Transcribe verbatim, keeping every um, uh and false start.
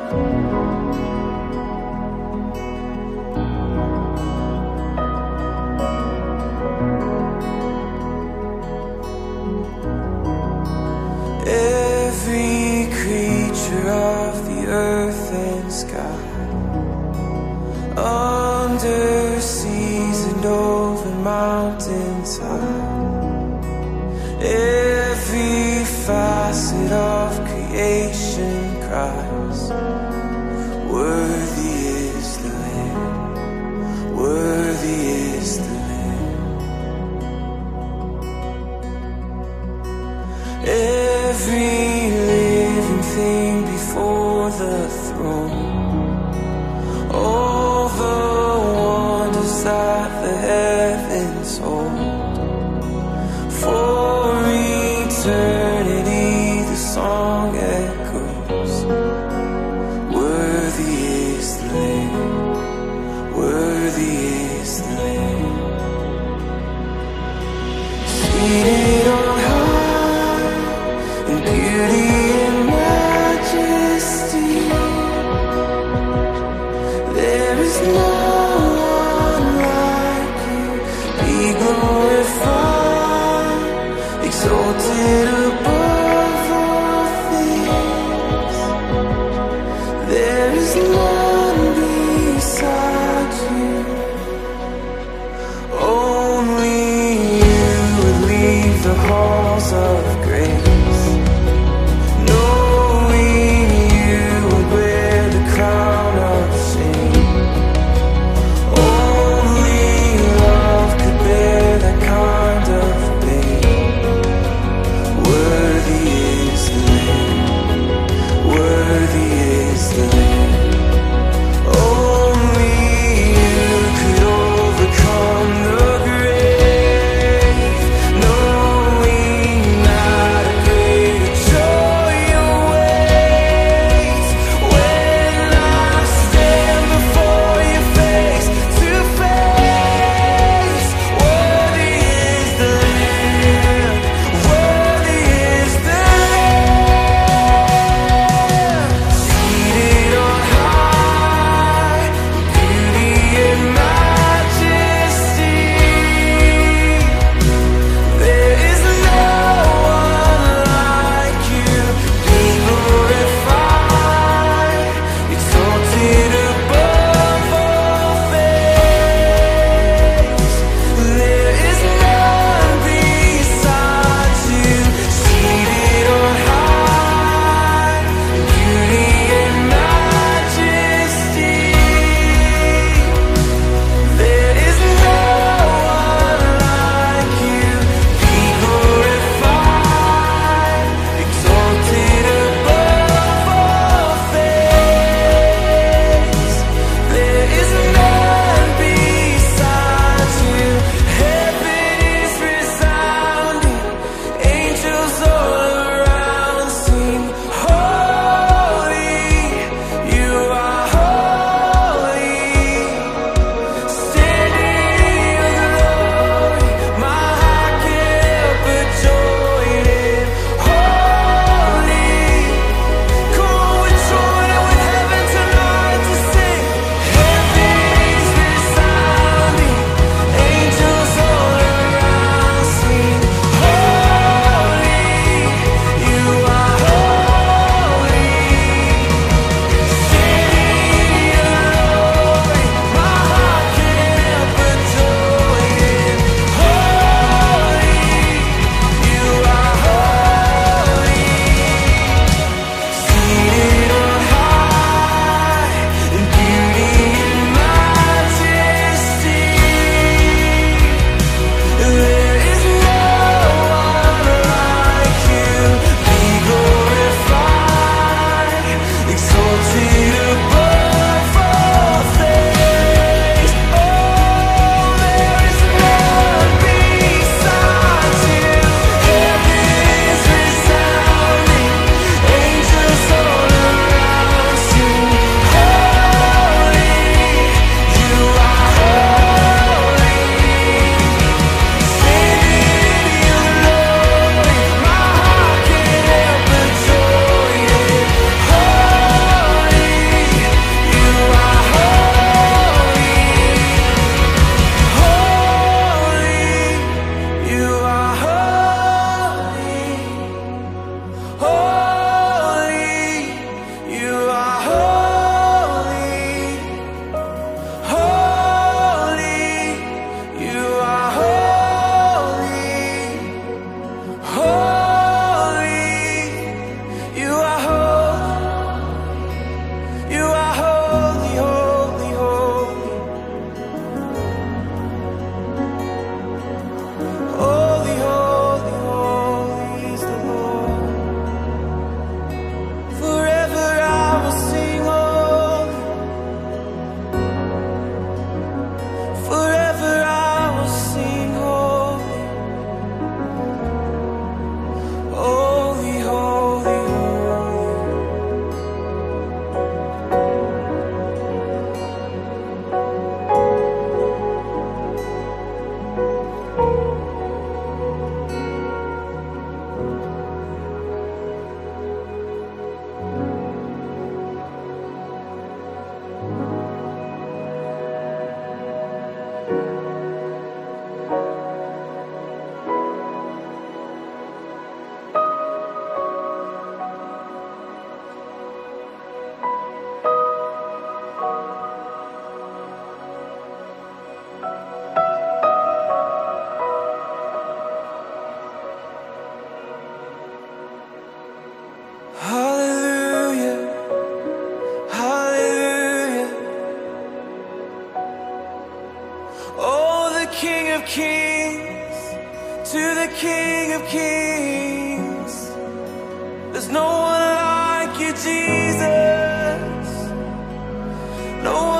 Every creature of the earth and sky, under seas and over mountains high, every facet of creation cries, worthy is the Lamb, worthy is the Lamb. Every living thing before the throne, all the wonders that the heavens hold, for eternity the song echoes, worthy is the Lamb, worthy is the Lamb. Seated on high in beauty and majesty, there is no one like you. Be glorified, exalted above all things. There is none beside you. Only you would leave the halls of grace, knowing you would wear the crown of shame. Only love could bear that kind of pain. King of Kings. There's no one like you, Jesus. No one